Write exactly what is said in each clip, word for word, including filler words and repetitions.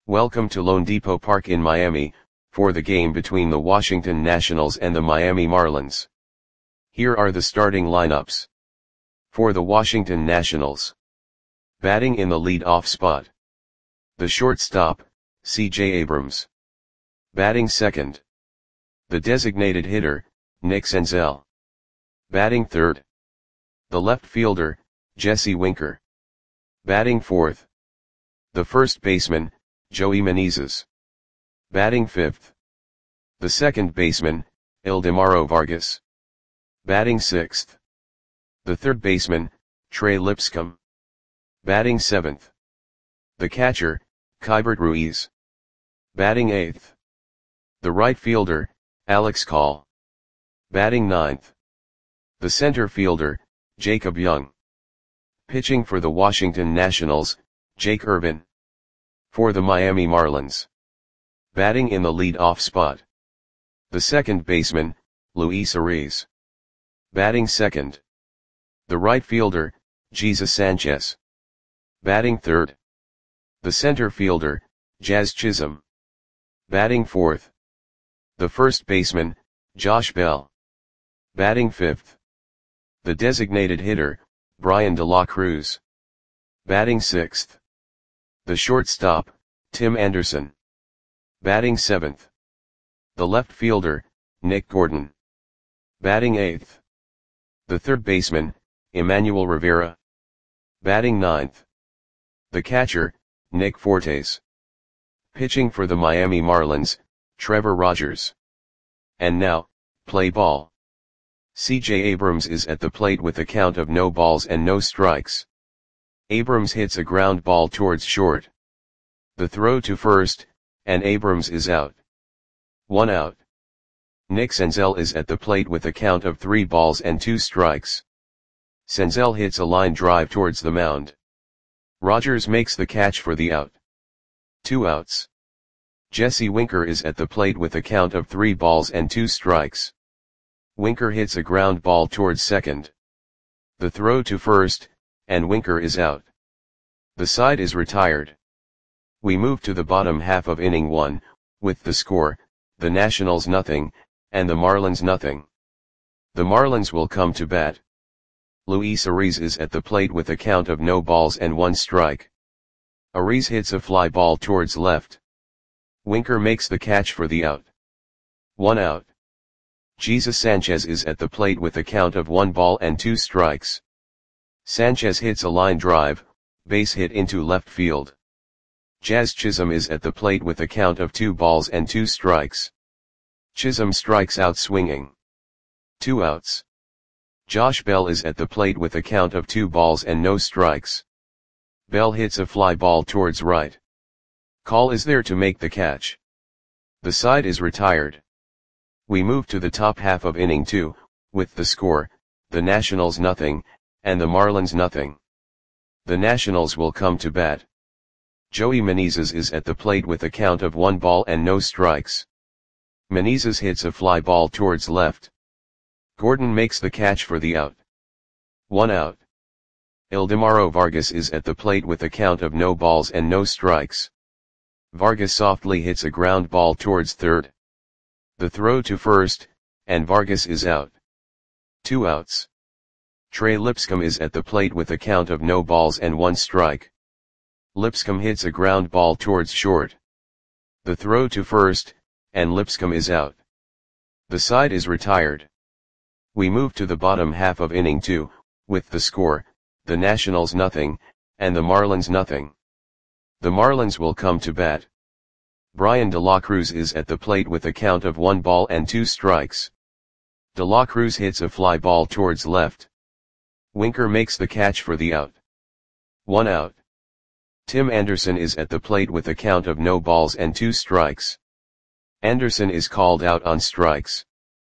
Welcome to loanDepot Park in Miami, for the game between the Washington Nationals and the Miami Marlins. Here are the starting lineups. For the Washington Nationals. Batting in the lead-off spot. The shortstop, C J Abrams. Batting second. The designated hitter, Nick Senzel. Batting third. The left fielder, Jesse Winker. Batting fourth. The first baseman, Joey Meneses. Batting fifth. The second baseman, Ildemaro Vargas. Batting sixth. The third baseman, Trey Lipscomb. Batting seventh. The catcher, Keibert Ruiz. Batting eighth. The right fielder, Alex Call. Batting ninth. The center fielder, Jacob Young. Pitching for the Washington Nationals, Jake Irvin. For the Miami Marlins. Batting in the lead-off spot. The second baseman, Luis Ariz. Batting second. The right fielder, Jesus Sanchez. Batting third. The center fielder, Jazz Chisholm. Batting fourth. The first baseman, Josh Bell. Batting fifth. The designated hitter, Bryan De La Cruz. Batting sixth. The shortstop, Tim Anderson. Batting seventh. The left fielder, Nick Gordon. Batting eighth. The third baseman, Emmanuel Rivera. Batting ninth. The catcher, Nick Fortes. Pitching for the Miami Marlins, Trevor Rogers. And now, play ball. C J Abrams is at the plate with a count of no balls and no strikes. Abrams hits a ground ball towards short. The throw to first, and Abrams is out. One out. Nick Senzel is at the plate with a count of three balls and two strikes. Senzel hits a line drive towards the mound. Rogers makes the catch for the out. Two outs. Jesse Winker is at the plate with a count of three balls and two strikes. Winker hits a ground ball towards second. The throw to first, and Winker is out. The side is retired. We move to the bottom half of inning one, with the score, the Nationals nothing, and the Marlins nothing. The Marlins will come to bat. Luis Ariz is at the plate with a count of no balls and one strike. Ariz hits a fly ball towards left. Winker makes the catch for the out. One out. Jesus Sanchez is at the plate with a count of one ball and two strikes. Sanchez hits a line drive, base hit into left field. Jazz Chisholm is at the plate with a count of two balls and two strikes. Chisholm strikes out swinging. Two outs. Josh Bell is at the plate with a count of two balls and no strikes. Bell hits a fly ball towards right. Call is there to make the catch. The side is retired. We move to the top half of inning two, with the score, the Nationals nothing, and the Marlins nothing. The Nationals will come to bat. Joey Meneses is at the plate with a count of one ball and no strikes. Meneses hits a fly ball towards left. Gordon makes the catch for the out. One out. Ildemaro Vargas is at the plate with a count of no balls and no strikes. Vargas softly hits a ground ball towards third. The throw to first, and Vargas is out. Two outs. Trey Lipscomb is at the plate with a count of no balls and one strike. Lipscomb hits a ground ball towards short. The throw to first, and Lipscomb is out. The side is retired. We move to the bottom half of inning two, with the score, the Nationals nothing, and the Marlins nothing. The Marlins will come to bat. Bryan De La Cruz is at the plate with a count of one ball and two strikes. De La Cruz hits a fly ball towards left. Winker makes the catch for the out. One out. Tim Anderson is at the plate with a count of no balls and two strikes. Anderson is called out on strikes.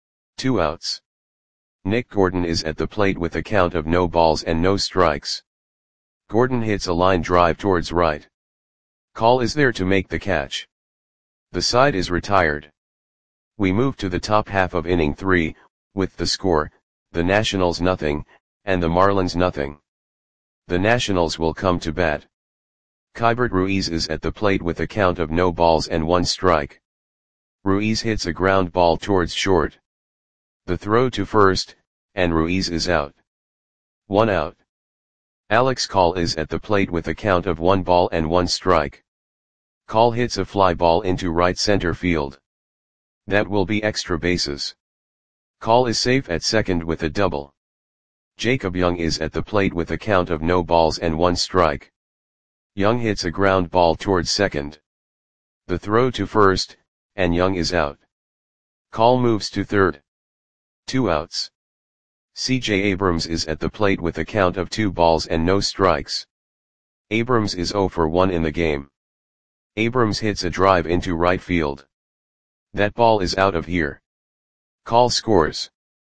Two outs. Nick Gordon is at the plate with a count of no balls and no strikes. Gordon hits a line drive towards right. Call is there to make the catch. The side is retired. We move to the top half of inning three, with the score, the Nationals nothing, and the Marlins nothing. The Nationals will come to bat. Keibert Ruiz is at the plate with a count of no balls and one strike. Ruiz hits a ground ball towards short. The throw to first, and Ruiz is out. One out. Alex Call is at the plate with a count of one ball and one strike. Call hits a fly ball into right center field. That will be extra bases. Call is safe at second with a double. Jacob Young is at the plate with a count of no balls and one strike. Young hits a ground ball towards second. The throw to first, and Young is out. Call moves to third. Two outs. C J Abrams is at the plate with a count of two balls and no strikes. Abrams is zero for one in the game. Abrams hits a drive into right field. That ball is out of here. Call scores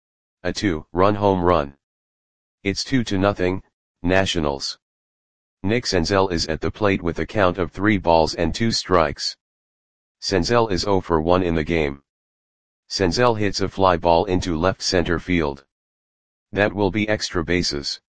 a two-run home run. It's two to nothing, Nationals. Nick Senzel is at the plate with a count of three balls and two strikes. Senzel is zero for one in the game. Senzel hits a fly ball into left center field. That will be extra bases.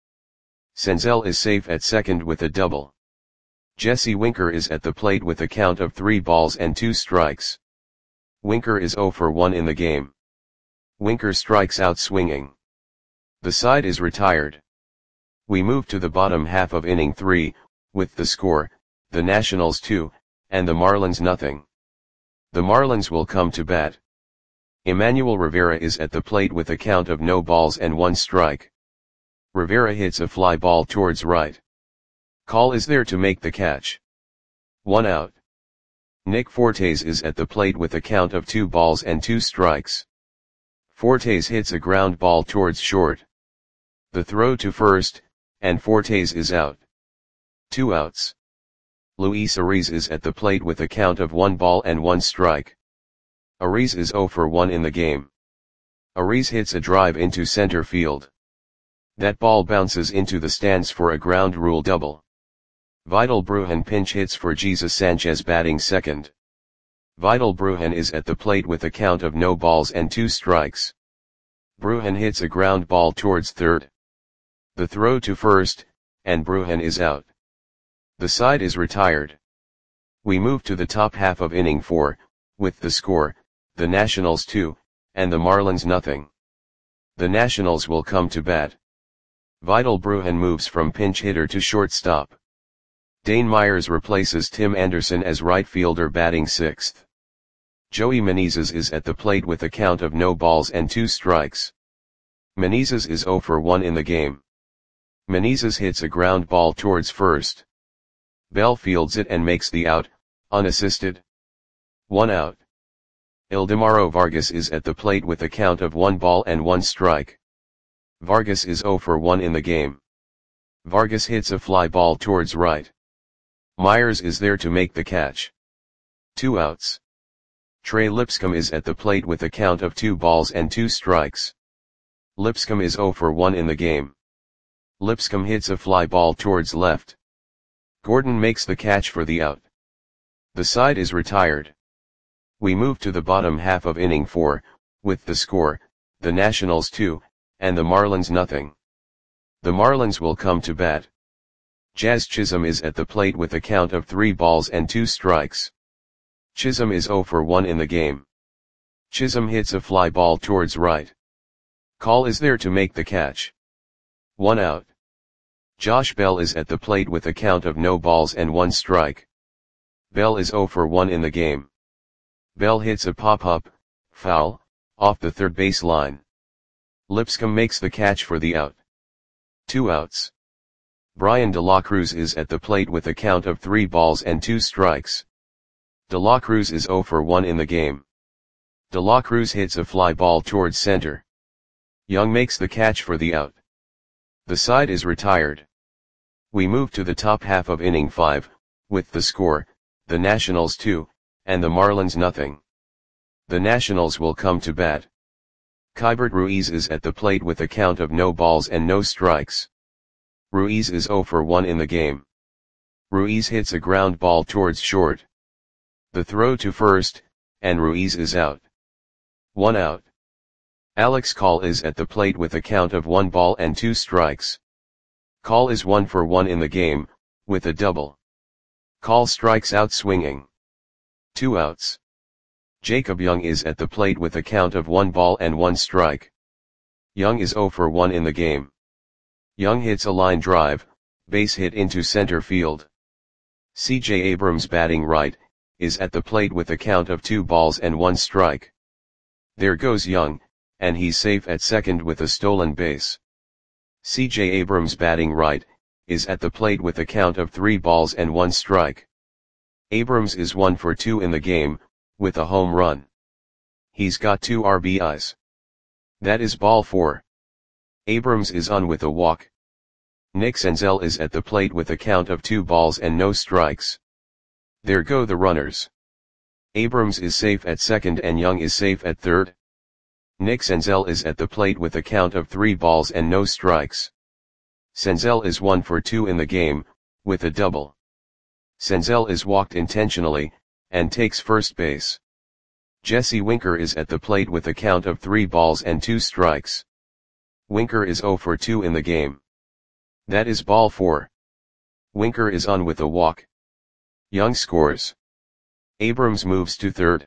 Senzel is safe at second with a double. Jesse Winker is at the plate with a count of three balls and two strikes. Winker is zero for one in the game. Winker strikes out swinging. The side is retired. We move to the bottom half of inning three, with the score, the Nationals two, and the Marlins nothing. The Marlins will come to bat. Emmanuel Rivera is at the plate with a count of no balls and one strike. Rivera hits a fly ball towards right. Call is there to make the catch. One out. Nick Fortes is at the plate with a count of two balls and two strikes. Fortes hits a ground ball towards short. The throw to first, and Fortes is out. Two outs. Luis Ariz is at the plate with a count of one ball and one strike. Ariz is zero for one in the game. Ariz hits a drive into center field. That ball bounces into the stands for a ground rule double. Vidal Brujan pinch hits for Jesus Sanchez batting second. Vidal Brujan is at the plate with a count of no balls and two strikes. Brujan hits a ground ball towards third. The throw to first, and Brujan is out. The side is retired. We move to the top half of inning four, with the score, the Nationals two, and the Marlins nothing. The Nationals will come to bat. Vidal Brujan moves from pinch hitter to shortstop. Dane Myers replaces Tim Anderson as right fielder batting sixth. Joey Menezes is at the plate with a count of no balls and two strikes. Menezes is zero for one in the game. Menezes hits a ground ball towards first. Bell fields it and makes the out, unassisted. One out. Ildemaro Vargas is at the plate with a count of one ball and one strike. Vargas is zero for one in the game. Vargas hits a fly ball towards right. Myers is there to make the catch. Two outs. Trey Lipscomb is at the plate with a count of two balls and two strikes. Lipscomb is zero for one in the game. Lipscomb hits a fly ball towards left. Gordon makes the catch for the out. The side is retired. We move to the bottom half of inning four, with the score, the Nationals two, and the Marlins nothing. The Marlins will come to bat. Jazz Chisholm is at the plate with a count of three balls and two strikes. Chisholm is zero for one in the game. Chisholm hits a fly ball towards right. Call is there to make the catch. One out. Josh Bell is at the plate with a count of no balls and one strike. Bell is zero for one in the game. Bell hits a pop-up, foul, off the third base line. Lipscomb makes the catch for the out. Two outs. Brian De La Cruz is at the plate with a count of three balls and two strikes. De La Cruz is zero for one in the game. De La Cruz hits a fly ball towards center. Young makes the catch for the out. The side is retired. We move to the top half of inning five, with the score, the Nationals two, and the Marlins nothing. The Nationals will come to bat. Keibert Ruiz is at the plate with a count of no balls and no strikes. Ruiz is zero for one in the game. Ruiz hits a ground ball towards short. The throw to first, and Ruiz is out. One out. Alex Call is at the plate with a count of one ball and two strikes. Call is one for one in the game, with a double. Call strikes out swinging. Two outs. Jacob Young is at the plate with a count of one ball and one strike. Young is zero for one in the game. Young hits a line drive, base hit into center field. C J Abrams batting right, is at the plate with a count of two balls and one strike. There goes Young, and he's safe at second with a stolen base. C J Abrams batting right, is at the plate with a count of three balls and one strike. Abrams is one for two in the game, with a home run. He's got two R B Is. That is ball four. Abrams is on with a walk. Nick Senzel is at the plate with a count of two balls and no strikes. There go the runners. Abrams is safe at second and Young is safe at third. Nick Senzel is at the plate with a count of three balls and no strikes. Senzel is one for two in the game, with a double. Senzel is walked intentionally, and takes first base. Jesse Winker is at the plate with a count of three balls and two strikes. Winker is zero for two in the game. That is ball four. Winker is on with a walk. Young scores. Abrams moves to third.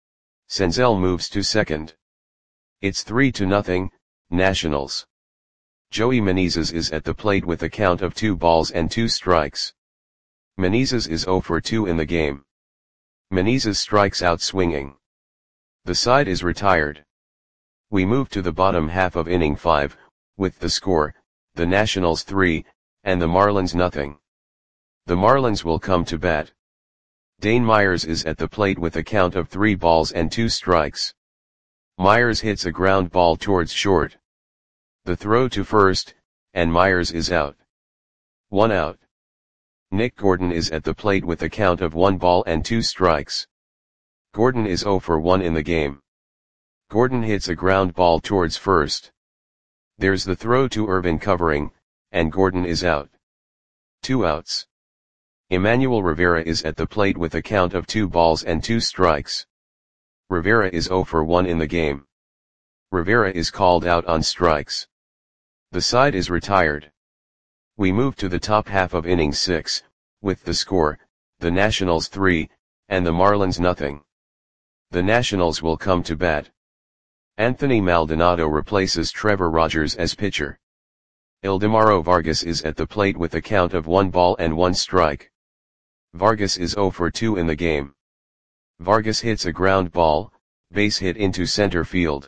Senzel moves to second. It's three to nothing, Nationals. Joey Menezes is at the plate with a count of two balls and two strikes. Menezes is zero for two in the game. Menezes strikes out swinging. The side is retired. We move to the bottom half of inning five, with the score, the Nationals three, and the Marlins nothing. The Marlins will come to bat. Dane Myers is at the plate with a count of three balls and two strikes. Myers hits a ground ball towards short. The throw to first, and Myers is out. One out. Nick Gordon is at the plate with a count of one ball and two strikes. Gordon is zero for one in the game. Gordon hits a ground ball towards first. There's the throw to Irvin covering, and Gordon is out. Two outs. Emmanuel Rivera is at the plate with a count of two balls and two strikes. Rivera is zero for one in the game. Rivera is called out on strikes. The side is retired. We move to the top half of inning six, with the score, the Nationals three, and the Marlins nothing. The Nationals will come to bat. Anthony Maldonado replaces Trevor Rogers as pitcher. Ildemaro Vargas is at the plate with a count of one ball and one strike. Vargas is zero for two in the game. Vargas hits a ground ball, base hit into center field.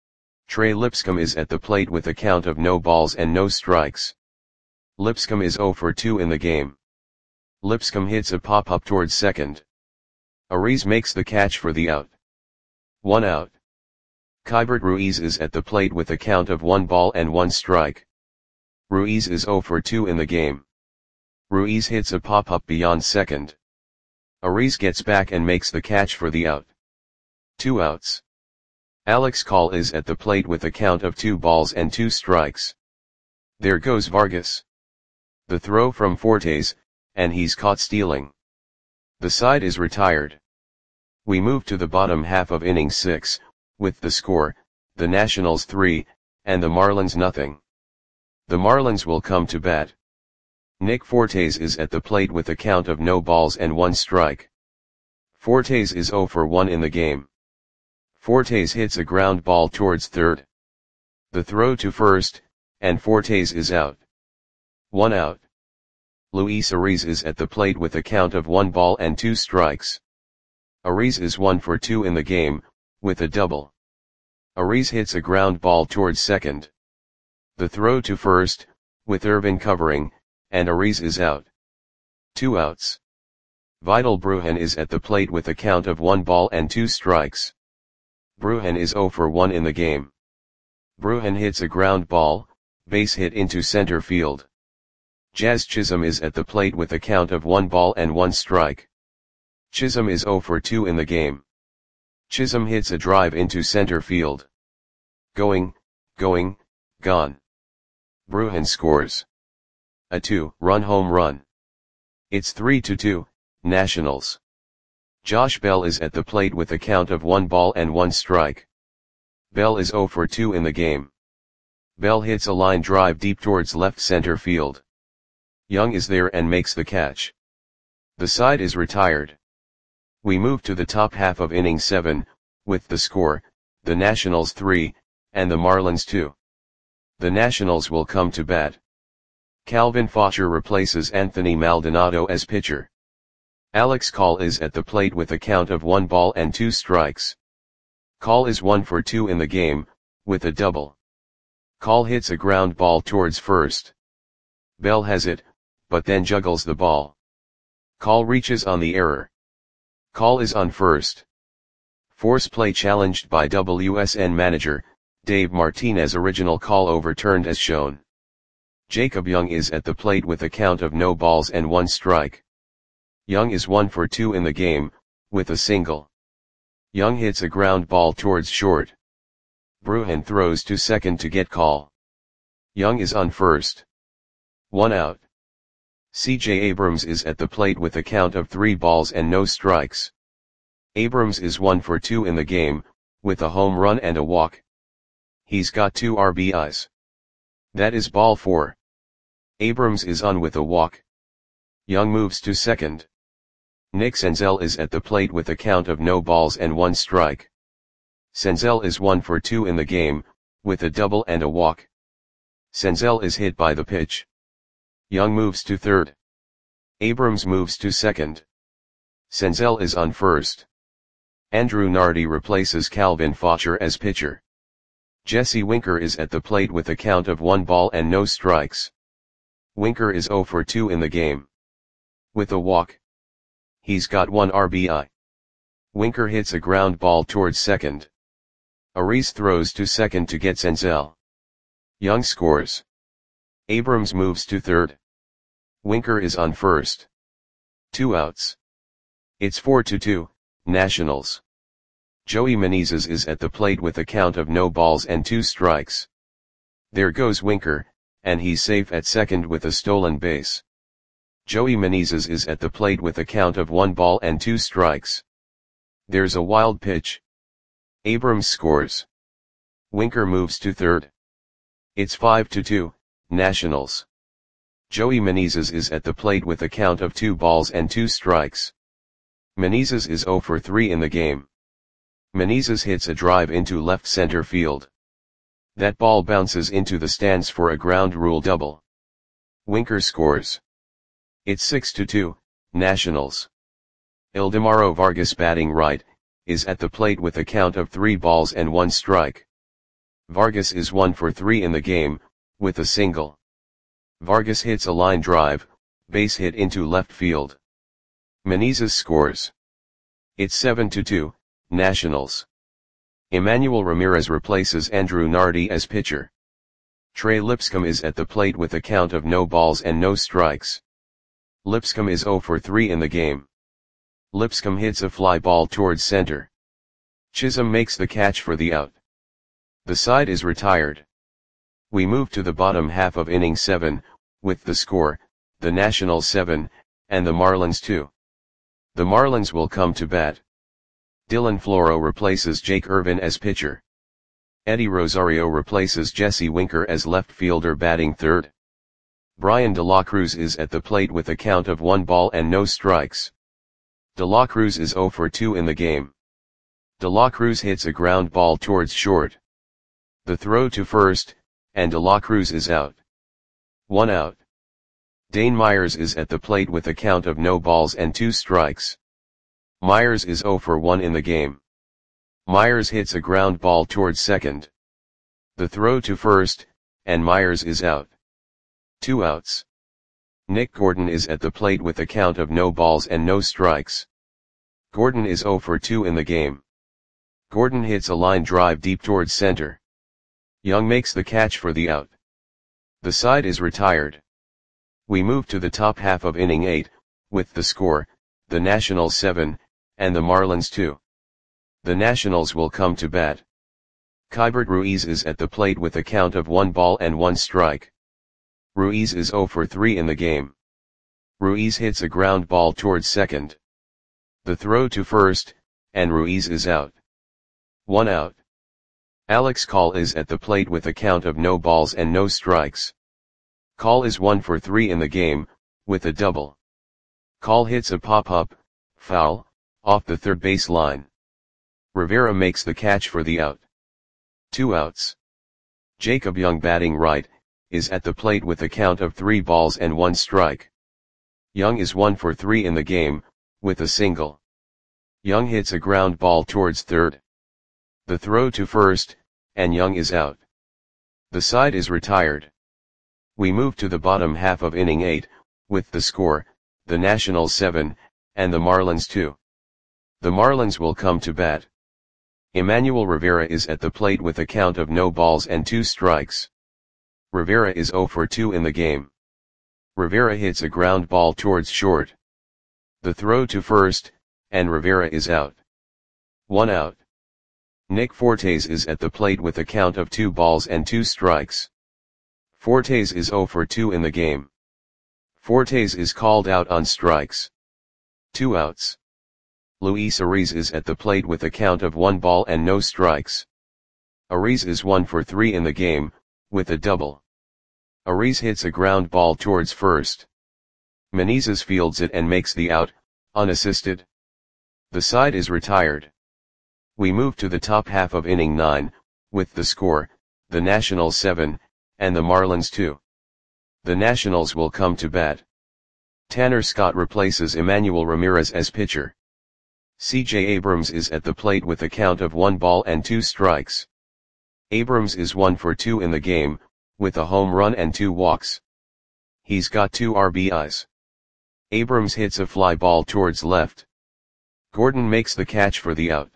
Trey Lipscomb is at the plate with a count of no balls and no strikes. Lipscomb is zero for two in the game. Lipscomb hits a pop-up towards second. Ariz makes the catch for the out. One out. Keibert Ruiz is at the plate with a count of one ball and one strike. Ruiz is zero for two in the game. Ruiz hits a pop-up beyond second. Ariz gets back and makes the catch for the out. Two outs. Alex Call is at the plate with a count of two balls and two strikes. There goes Vargas. The throw from Fortes, and he's caught stealing. The side is retired. We move to the bottom half of inning six, with the score, the Nationals three, and the Marlins nothing. The Marlins will come to bat. Nick Fortes is at the plate with a count of no balls and one strike. Fortes is zero for one in the game. Fortes hits a ground ball towards third. The throw to first, and Fortes is out. One out. Luis Ariz is at the plate with a count of one ball and two strikes. Ariz is one for two in the game, with a double. Ariz hits a ground ball towards second. The throw to first, with Irvin covering, and Ariz is out. Two outs. Vidal Brujan is at the plate with a count of one ball and two strikes. Brujan is zero for one in the game. Brujan hits a ground ball, base hit into center field. Jazz Chisholm is at the plate with a count of one ball and one strike. Chisholm is zero for two in the game. Chisholm hits a drive into center field. Going, going, gone. Brujan scores a two-run home run. It's three to two, Nationals. Josh Bell is at the plate with a count of one ball and one strike. Bell is zero for two in the game. Bell hits a line drive deep towards left center field. Young is there and makes the catch. The side is retired. We move to the top half of inning seven, with the score, the Nationals three, and the Marlins two. The Nationals will come to bat. Calvin Faucher replaces Anthony Maldonado as pitcher. Alex Call is at the plate with a count of one ball and two strikes. Call is one for two in the game, with a double. Call hits a ground ball towards first. Bell has it, but then juggles the ball. Call reaches on the error. Call is on first. Force play challenged by W S N manager, Dave Martinez. Original call overturned as shown. Jacob Young is at the plate with a count of no balls and one strike. Young is one for two in the game, with a single. Young hits a ground ball towards short. Bruhan throws to second to get call. Young is on first. One out. C J Abrams is at the plate with a count of three balls and no strikes. Abrams is one for two in the game, with a home run and a walk. He's got two R B Is. That is ball four. Abrams is on with a walk. Young moves to second. Nick Senzel is at the plate with a count of no balls and one strike. Senzel is one for two in the game, with a double and a walk. Senzel is hit by the pitch. Young moves to third. Abrams moves to second. Senzel is on first. Andrew Nardi replaces Calvin Faucher as pitcher. Jesse Winker is at the plate with a count of one ball and no strikes. Winker is zero for two in the game. With a walk. He's got one R B I. Winker hits a ground ball towards second. Ariz throws to second to get Senzel. Young scores. Abrams moves to third. Winker is on first. Two outs. It's four to two, Nationals. Joey Menezes is at the plate with a count of no balls and two strikes. There goes Winker, and he's safe at second with a stolen base. Joey Menezes is at the plate with a count of one ball and two strikes. There's a wild pitch. Abrams scores. Winker moves to third. It's five to two, Nationals. Joey Menezes is at the plate with a count of two balls and two strikes. Menezes is zero for three in the game. Menezes hits a drive into left center field. That ball bounces into the stands for a ground rule double. Winker scores. It's six to two, Nationals. Ildemaro Vargas, batting right, is at the plate with a count of three balls and one strike. Vargas is one for three in the game, with a single. Vargas hits a line drive, base hit into left field. Menezes scores. It's seven to two, Nationals. Emmanuel Ramirez replaces Andrew Nardi as pitcher. Trey Lipscomb is at the plate with a count of no balls and no strikes. Lipscomb is zero for three in the game. Lipscomb hits a fly ball towards center. Chisholm makes the catch for the out. The side is retired. We move to the bottom half of inning seven, with the score, the Nationals seven, and the Marlins two. The Marlins will come to bat. Dylan Floro replaces Jake Irvin as pitcher. Eddie Rosario replaces Jesse Winker as left fielder batting third. Brian De La Cruz is at the plate with a count of one ball and no strikes. De La Cruz is zero for two in the game. De La Cruz hits a ground ball towards short. The throw to first, and De La Cruz is out. One out. Dane Myers is at the plate with a count of no balls and two strikes. Myers is zero for one in the game. Myers hits a ground ball towards second. The throw to first, and Myers is out. Two outs. Nick Gordon is at the plate with a count of no balls and no strikes. Gordon is zero for two in the game. Gordon hits a line drive deep towards center. Young makes the catch for the out. The side is retired. We move to the top half of inning eight, with the score, the Nationals seven, and the Marlins two. The Nationals will come to bat. Keibert Ruiz is at the plate with a count of one ball and one strike. Ruiz is zero for three in the game. Ruiz hits a ground ball towards second. The throw to first, and Ruiz is out. One out. Alex Call is at the plate with a count of no balls and no strikes. Call is one for three in the game, with a double. Call hits a pop-up, foul, off the third base line. Rivera makes the catch for the out. Two outs. Jacob Young batting right, is at the plate with a count of three balls and one strike. Young is one for three in the game, with a single. Young hits a ground ball towards third. The throw to first, and Young is out. The side is retired. We move to the bottom half of inning eight, with the score, the Nationals seven, and the Marlins two. The Marlins will come to bat. Emmanuel Rivera is at the plate with a count of no balls and two strikes. Rivera is zero for two in the game. Rivera hits a ground ball towards short. The throw to first, and Rivera is out. One out. Nick Fortes is at the plate with a count of two balls and two strikes. Fortes is zero for two in the game. Fortes is called out on strikes. Two outs. Luis Ariz is at the plate with a count of one ball and no strikes. Ariz is one for three in the game, with a double. Ariz hits a ground ball towards first. Menezes fields it and makes the out, unassisted. The side is retired. We move to the top half of inning nine, with the score, the Nationals seven, and the Marlins two. The Nationals will come to bat. Tanner Scott replaces Emmanuel Ramirez as pitcher. C J Abrams is at the plate with a count of one ball and two strikes. Abrams is one for two in the game, with a home run and two walks. He's got two R B Is. Abrams hits a fly ball towards left. Gordon makes the catch for the out.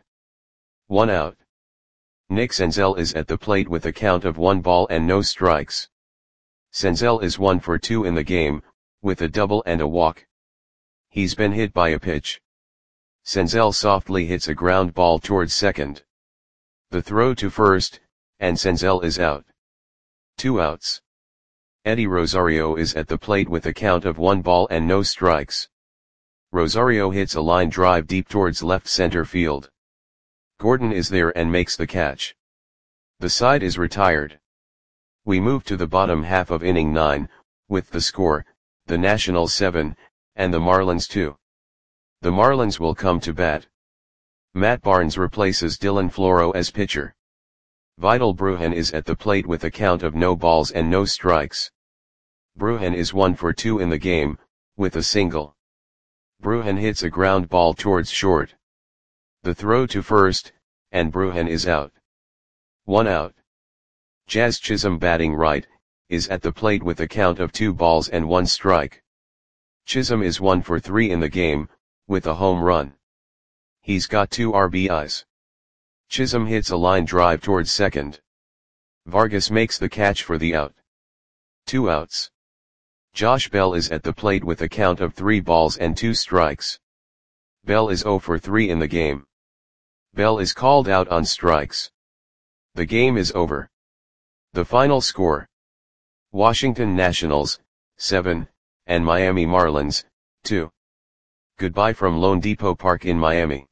One out. Nick Senzel is at the plate with a count of one ball and no strikes. Senzel is one for two in the game, with a double and a walk. He's been hit by a pitch. Senzel softly hits a ground ball towards second. The throw to first, and Senzel is out. Two outs. Eddie Rosario is at the plate with a count of one ball and no strikes. Rosario hits a line drive deep towards left center field. Gordon is there and makes the catch. The side is retired. We move to the bottom half of inning nine, with the score, the Nationals seven, and the Marlins two. The Marlins will come to bat. Matt Barnes replaces Dylan Floro as pitcher. Vidal Brujan is at the plate with a count of no balls and no strikes. Brujan is one for two in the game, with a single. Brujan hits a ground ball towards short. The throw to first, and Brujan is out. One out. Jazz Chisholm batting right, is at the plate with a count of two balls and one strike. Chisholm is one for three in the game, with a home run. He's got two R B Is. Chisholm hits a line drive towards second. Vargas makes the catch for the out. Two outs. Josh Bell is at the plate with a count of three balls and two strikes. Bell is zero for three in the game. Bell is called out on strikes. The game is over. The final score. Washington Nationals, seven, and Miami Marlins, two. Goodbye from Lone Depot Park in Miami.